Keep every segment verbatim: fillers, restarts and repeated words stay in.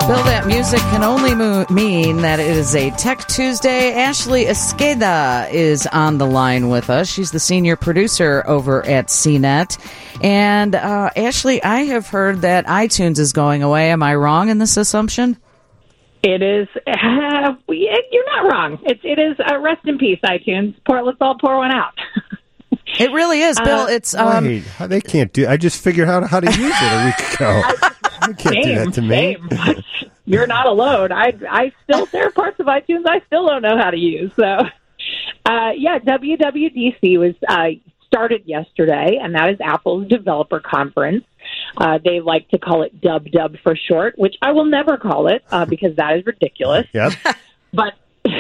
Bill, that music can only mo- mean that it is a Tech Tuesday. Ashley Esqueda is on the line with us. She's the senior producer over at C net. And uh, Ashley, I have heard that iTunes is going away. Am I wrong in this assumption? It is. Uh, you're not wrong. It's it is. Uh, rest in peace, iTunes. Pour, let's all pour one out. It really is, Bill. Uh, it's um, wait, they can't do. I just figured out how to use it a week ago. You can't same, do that to me. Same. You're not alone. I I still there are parts of iTunes I still don't know how to use. So, uh, yeah, W W D C was uh, started yesterday, and that is Apple's developer conference. Uh, they like to call it Dub Dub for short, which I will never call it uh, because that is ridiculous. Yep. But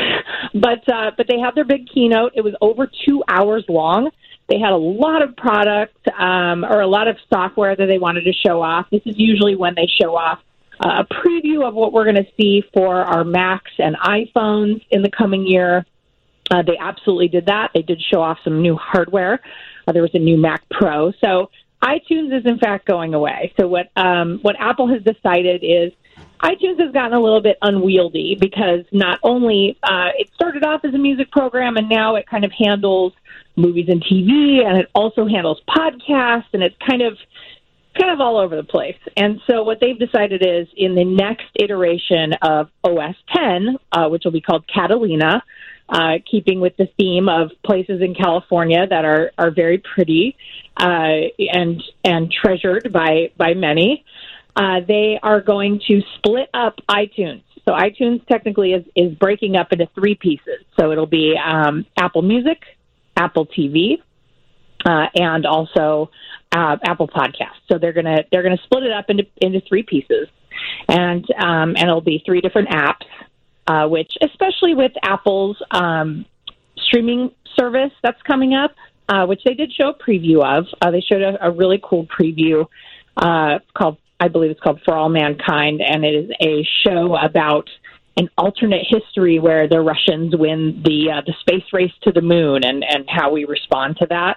but uh, but they had their big keynote. It was over two hours long. They had a lot of product um, or a lot of software that they wanted to show off. This is usually when they show off uh, a preview of what we're going to see for our Macs and iPhones in the coming year. Uh, they absolutely did that. They did show off some new hardware. Uh, there was a new Mac Pro. So iTunes is, in fact, going away. So what um, what Apple has decided is iTunes has gotten a little bit unwieldy because not only uh, it started off as a music program and now it kind of handles movies and T V, and it also handles podcasts, and it's kind of kind of all over the place. And so what they've decided is in the next iteration of O S ten, uh, which will be called Catalina, uh, keeping with the theme of places in California that are, are very pretty uh, and and treasured by, by many, uh, they are going to split up iTunes. So iTunes technically is, is breaking up into three pieces. So it'll be um, Apple Music, Apple T V, uh, and also uh, Apple Podcasts. So they're gonna they're gonna split it up into into three pieces, and um, and it'll be three different apps. Uh, which, especially with Apple's um, streaming service that's coming up, uh, which they did show a preview of. Uh, they showed a, a really cool preview uh, called, I believe it's called For All Mankind, and it is a show about an alternate history where the Russians win the uh, the space race to the moon and, and how we respond to that.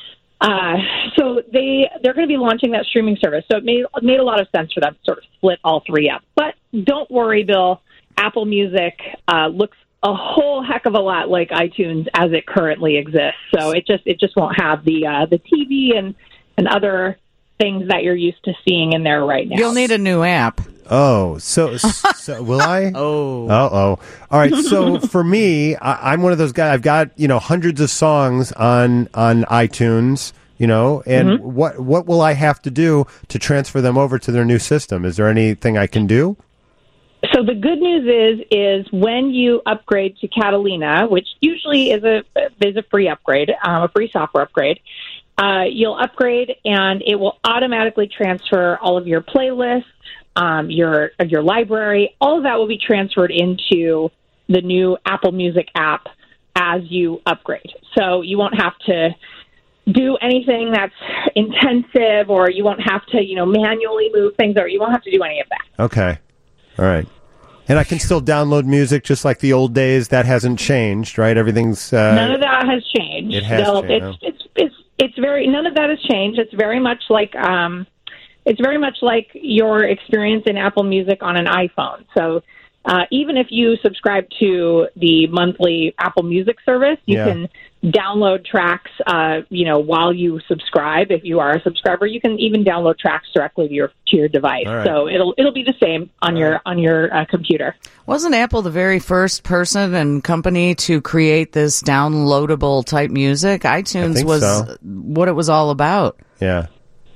Uh, so they, they're going to be launching that streaming service. So it made, it made a lot of sense for them to sort of split all three up. But don't worry, Bill. Apple Music uh, looks a whole heck of a lot like iTunes as it currently exists. So it just it just won't have the uh, the T V and, and other things that you're used to seeing in there right now. You'll need a new app. Oh, so, so will I? oh. Uh-oh. All right, so for me, I, I'm one of those guys. I've got, you know, hundreds of songs on on iTunes, you know, and mm-hmm. what what will I have to do to transfer them over to their new system? Is there anything I can do? So the good news is, is when you upgrade to Catalina, which usually is a is a free upgrade, um, a free software upgrade, uh, you'll upgrade and it will automatically transfer all of your playlists, um, your your library. All of that will be transferred into the new Apple Music app as you upgrade. So you won't have to do anything that's intensive, or you won't have to, you know, manually move things, or you won't have to do any of that. Okay. All right. And I can still download music just like the old days. That hasn't changed, right? Everything's... Uh, none of that has changed. It has They'll, changed. It's, it's, it's, it's very... None of that has changed. It's very much like... Um, it's very much like your experience in Apple Music on an iPhone. So uh, even if you subscribe to the monthly Apple Music service, you yeah. can download tracks, uh, you know, while you subscribe. If you are a subscriber, you can even download tracks directly to your to your device. Right. So it'll it'll be the same on All your right. on your uh, computer. Wasn't Apple the very first person and company to create this downloadable type music? iTunes was so. what it was all about. Yeah.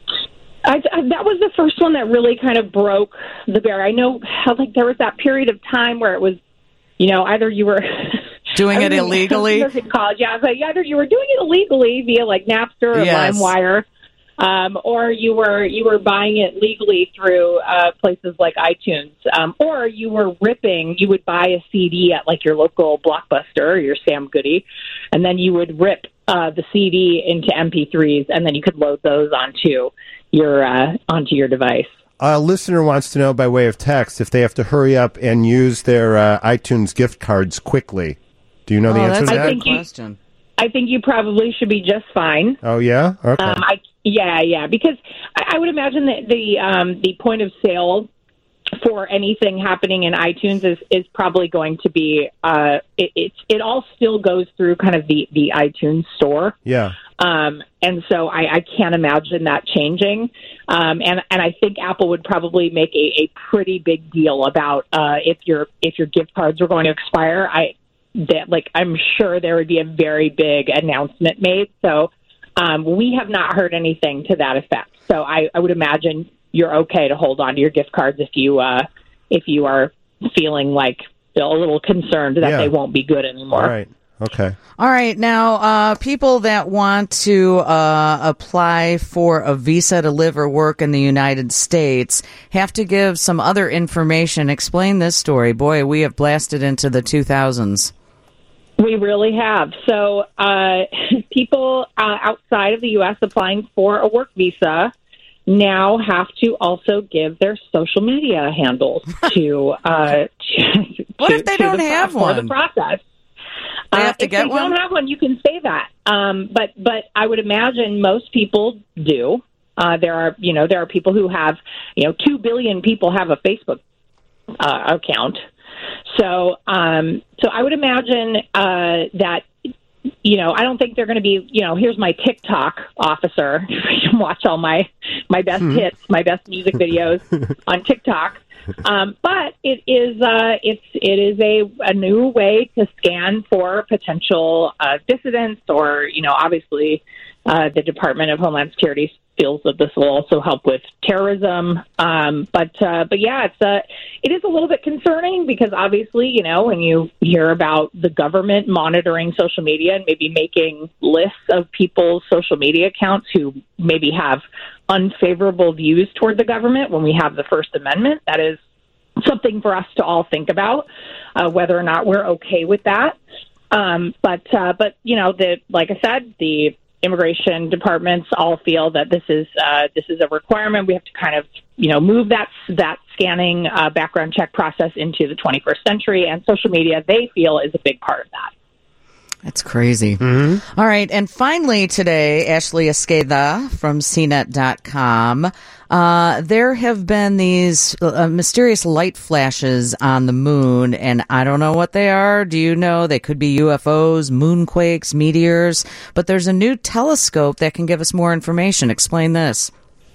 I, I, that was the first one that really kind of broke the barrier. I know how, like, there was that period of time where it was, you know, either you were doing it illegally. In college, yeah, I was like, either you were doing it illegally via like Napster or yes. LimeWire, um, or you were you were buying it legally through uh, places like iTunes, um, or you were ripping. You would buy a C D at like your local Blockbuster or your Sam Goody, and then you would rip uh, the C D into M P threes, and then you could load those onto your uh, onto your device. A listener wants to know by way of text if they have to hurry up and use their uh, iTunes gift cards quickly. Do you know oh, the answer that's to a that? good question. I think you probably should be just fine. Oh, yeah? Okay. Um, I, yeah, yeah, because I, I would imagine that the um, the point of sale for anything happening in iTunes is, is probably going to be uh, it, it. It all still goes through kind of the, the iTunes store. Yeah. Um, and so I, I can't imagine that changing. Um, and, and I think Apple would probably make a, a pretty big deal about uh, if your if your gift cards are going to expire. I that like I'm sure there would be a very big announcement made. So um, we have not heard anything to that effect. So I, I would imagine you're okay to hold on to your gift cards if you uh, if you are feeling like a little concerned that yeah. they won't be good anymore. All right. Okay. All right. Now, uh, people that want to uh, apply for a visa to live or work in the United States have to give some other information. Explain this story. Boy, we have blasted into the two thousands. We really have. So uh, people uh, outside of the U S applying for a work visa now have to also give their social media handles to, uh, to what if they to don't the, have for one? the process. They have uh, to if get they one? don't have one, you can say that. Um, but but I would imagine most people do. Uh, there are you know there are people who have you know two billion people have a Facebook uh, account. So um, so I would imagine uh, that. You know, I don't think they're going to be, you know, here's my TikTok officer. You can watch all my, my best Hmm. hits, my best music videos on TikTok. Um, but it is, uh, it's, it is a, a new way to scan for potential uh, dissidents or, you know, obviously uh, the Department of Homeland Security feels that this will also help with terrorism. Um, but, uh, but yeah, it's a, it is a little bit concerning because obviously, you know, when you hear about the government monitoring social media and maybe making lists of people's social media accounts who maybe have unfavorable views toward the government when we have the First Amendment, that is something for us to all think about, uh, whether or not we're okay with that. Um, but, uh, but, you know, the, like I said, the immigration departments all feel that this is uh, this is a requirement. We have to kind of you know move that that scanning uh, background check process into the twenty-first century, and social media they feel is a big part of that. That's crazy. Mm-hmm. All right. And finally today, Ashley Esqueda from C net dot com. Uh, there have been these uh, mysterious light flashes on the moon, and I don't know what they are. Do you know? They could be U F Os, moonquakes, meteors, but there's a new telescope that can give us more information. Explain this.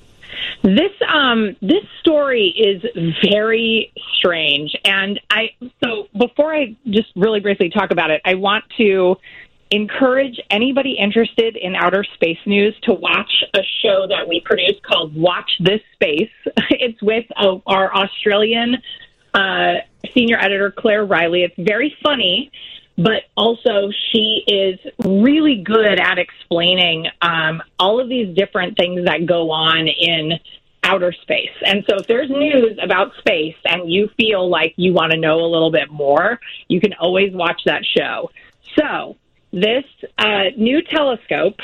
This um this story is very strange, and I so before I just really briefly talk about it, I want to encourage anybody interested in outer space news to watch a show that we produce called Watch This Space. It's with uh, our Australian uh, senior editor Claire Riley. It's very funny. But also, she is really good at explaining um, all of these different things that go on in outer space. And so if there's news about space and you feel like you want to know a little bit more, you can always watch that show. So this uh, new telescope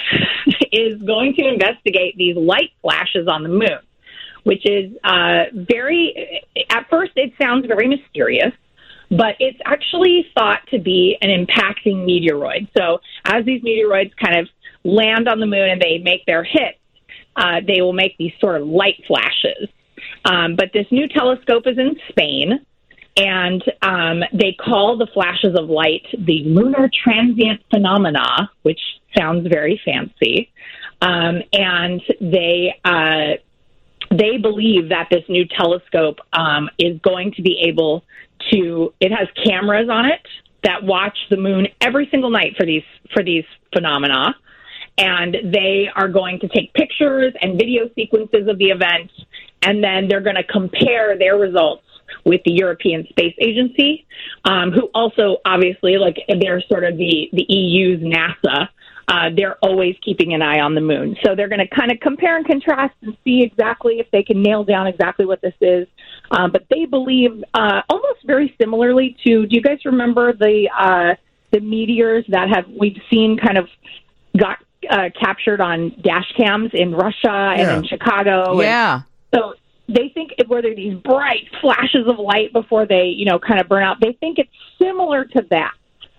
is going to investigate these light flashes on the moon, which is uh, very, at first it sounds very mysterious. But it's actually thought to be an impacting meteoroid. So as these meteoroids kind of land on the moon and they make their hit, uh, they will make these sort of light flashes. Um, but this new telescope is in Spain, and um, they call the flashes of light the lunar transient phenomena, which sounds very fancy. Um, and they uh, they believe that this new telescope um, is going to be able to, it has cameras on it that watch the moon every single night for these for these phenomena, and they are going to take pictures and video sequences of the event, and then they're going to compare their results with the European Space Agency, um, who also obviously, like, they're sort of the, the E U's NASA. Uh, they're always keeping an eye on the moon. So they're going to kind of compare and contrast and see exactly if they can nail down exactly what this is. Um, but they believe uh, almost very similarly to, do you guys remember the uh, the meteors that have we've seen kind of got uh, captured on dash cams in Russia and Yeah. in Chicago? Yeah. And so they think it, where there are these bright flashes of light before they, you know, kind of burn out, they think it's similar to that.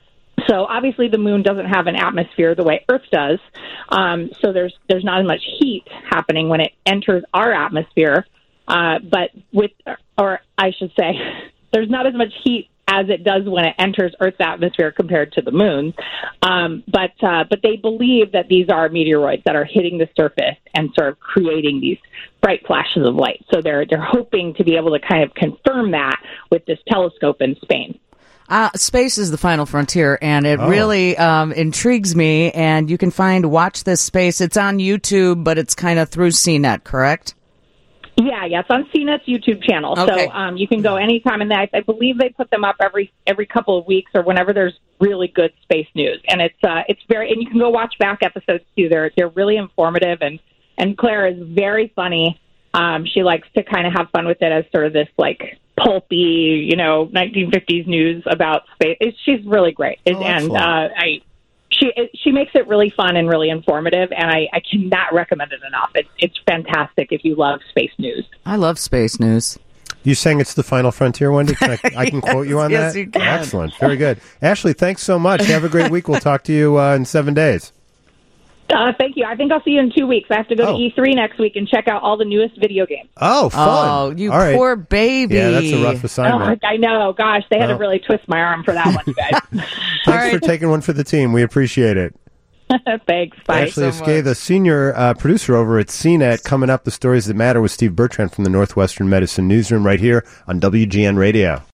So obviously the moon doesn't have an atmosphere the way Earth does. Um, so there's there's not as much heat happening when it enters our atmosphere. Uh, but with, or I should say, there's not as much heat as it does when it enters Earth's atmosphere compared to the moon. Um, but uh, but they believe that these are meteoroids that are hitting the surface and sort of creating these bright flashes of light. So they're they're hoping to be able to kind of confirm that with this telescope in Spain. Uh, space is the final frontier, and it Oh. really um, intrigues me. And you can find Watch This Space. It's on YouTube, but it's kind of through C net, correct? Yeah, yeah, it's on C net's YouTube channel, Okay. so um, you can go anytime. And I, I believe they put them up every every couple of weeks or whenever there's really good space news. And it's uh, it's very, and you can go watch back episodes too. They're they're really informative, and and Claire is very funny. Um, she likes to kind of have fun with it as sort of this like pulpy, you know, nineteen fifties news about space. It's, she's really great, Oh, and excellent. uh, I. She she makes it really fun and really informative, and I, I cannot recommend it enough. It's it's fantastic if you love space news. I love space news. You saying it's the final frontier, Wendy? Can I, I can quote you on yes, that? you can. Excellent. Very good. Ashley, thanks so much. Have a great week. We'll talk to you uh, in seven days. Uh, thank you. I think I'll see you in two weeks. I have to go Oh. to E three next week and check out all the newest video games. Oh, fun. Oh, you All right. poor baby. Yeah, that's a rough Oh, assignment. I know. Gosh, they had Oh. to really twist my arm for that one, you guys. Thanks right. for taking one for the team. We appreciate it. Thanks. Bye. Ashley so Esquay, much. the senior uh, producer over at C net, coming up, The Stories That Matter with Steve Bertrand from the Northwestern Medicine Newsroom right here on W G N Radio.